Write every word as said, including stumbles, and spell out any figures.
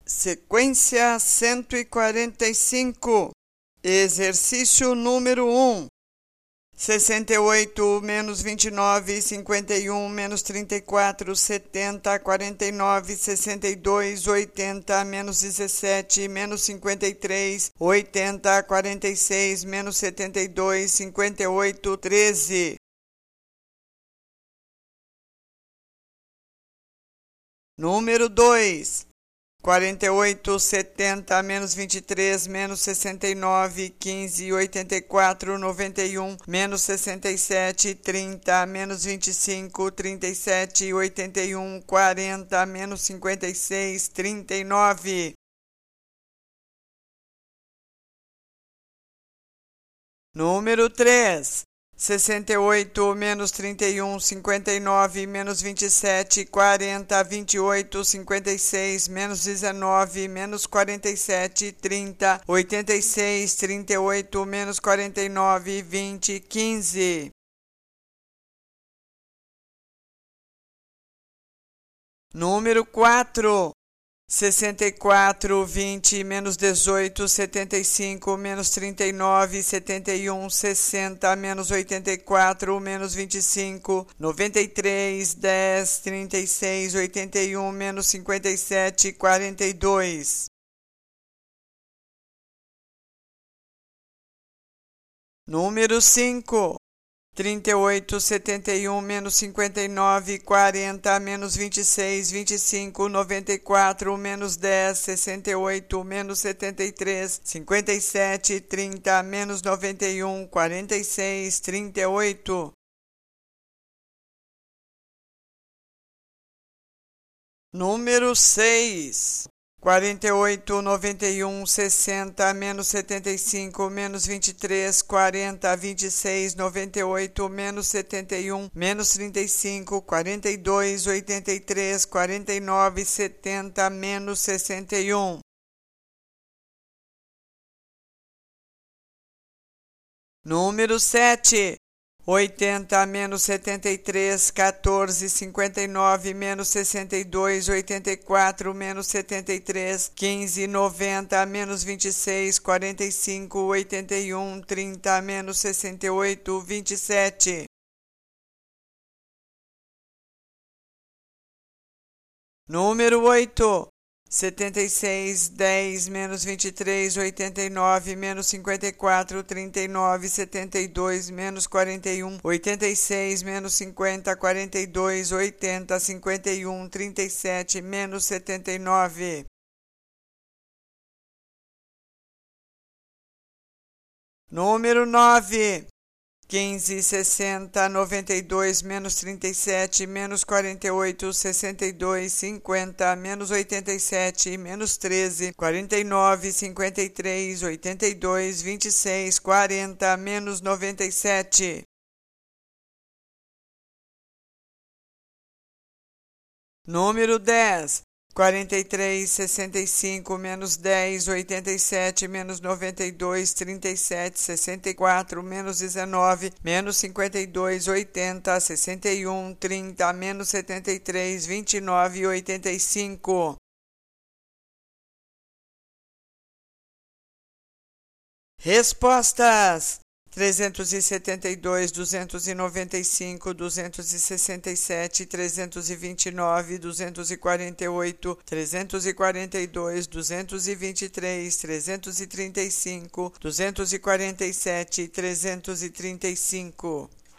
Sequência cento e quarenta e cinco. Exercício número um. sessenta e oito menos vinte e nove, cinquenta e um menos trinta e quatro, setenta, quarenta e nove, sessenta e dois, oitenta menos dezessete, menos cinquenta e três, oitenta, quarenta e seis menos setenta e dois, cinquenta e oito, treze. Número dois. quarenta e oito, setenta, menos vinte e três, menos sessenta e nove, quinze, oitenta e quatro, noventa e um, menos sessenta e sete, trinta, menos vinte e cinco, trinta e sete, oitenta e um, quarenta, menos cinquenta e seis, trinta e nove. Número três. sessenta e oito menos trinta e um, cinquenta e nove, menos vinte e sete, quarenta, vinte e oito, cinquenta e seis, menos dezenove, menos quarenta e sete, trinta, oitenta e seis, trinta e oito, menos quarenta e nove, vinte, quinze. Número quatro. sessenta e quatro, vinte, menos dezoito, setenta e cinco, menos trinta e nove, setenta e um, sessenta, menos oitenta e quatro, menos vinte e cinco, noventa e três, dez, trinta e seis, oitenta e um, menos cinquenta e sete, quarenta e dois. Número cinco. trinta e oito, setenta e um, menos cinquenta e nove, quarenta, menos vinte e seis, vinte e cinco, noventa e quatro, menos dez, sessenta e oito, menos setenta e três, cinquenta e sete, trinta, menos noventa e um, quarenta e seis, trinta e oito. Número seis. quarenta e oito, noventa e um, sessenta, menos setenta e cinco, menos vinte e três, quarenta, vinte e seis, noventa e oito, menos setenta e um, menos trinta e cinco, quarenta e dois, oitenta e três, quarenta e nove, setenta, menos sessenta e um. Número sete. oitenta menos setenta e três, quatorze, cinquenta e nove, menos sessenta e dois, oitenta e quatro, menos setenta e três, quinze, noventa, menos vinte e seis, quarenta e cinco, oitenta e um, trinta, menos sessenta e oito, vinte e sete. Número oito. setenta e seis, dez, menos vinte e três, oitenta e nove, menos cinquenta e quatro, trinta e nove, setenta e dois, menos quarenta e um, oitenta e seis, menos cinquenta, quarenta e dois, oitenta, cinquenta e um, trinta e sete, menos setenta e nove. Número nove. quinze, sessenta, noventa e dois, menos trinta e sete, menos quarenta e oito, sessenta e dois, cinquenta, menos oitenta e sete, menos treze, quarenta e nove, cinquenta e três, oitenta e dois, vinte e seis, quarenta, menos noventa e sete. Número dez. quarenta e três, sessenta e cinco, menos dez, oitenta e sete, menos noventa e dois, trinta e sete, sessenta e quatro, menos dezenove, menos cinquenta e dois, oitenta, sessenta e um, trinta, menos setenta e três, vinte e nove, oitenta e cinco. Respostas: trezentos e setenta e dois, duzentos e noventa e cinco, duzentos e sessenta e sete, trezentos e vinte e nove, duzentos e quarenta e oito, trezentos e quarenta e dois, duzentos e vinte e três, trezentos e trinta e cinco, duzentos e quarenta e sete, trezentos e trinta e cinco.